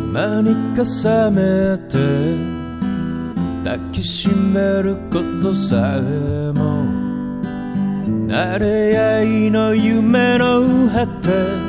間に重ねて抱きしめることさえも慣れ合いの夢の果て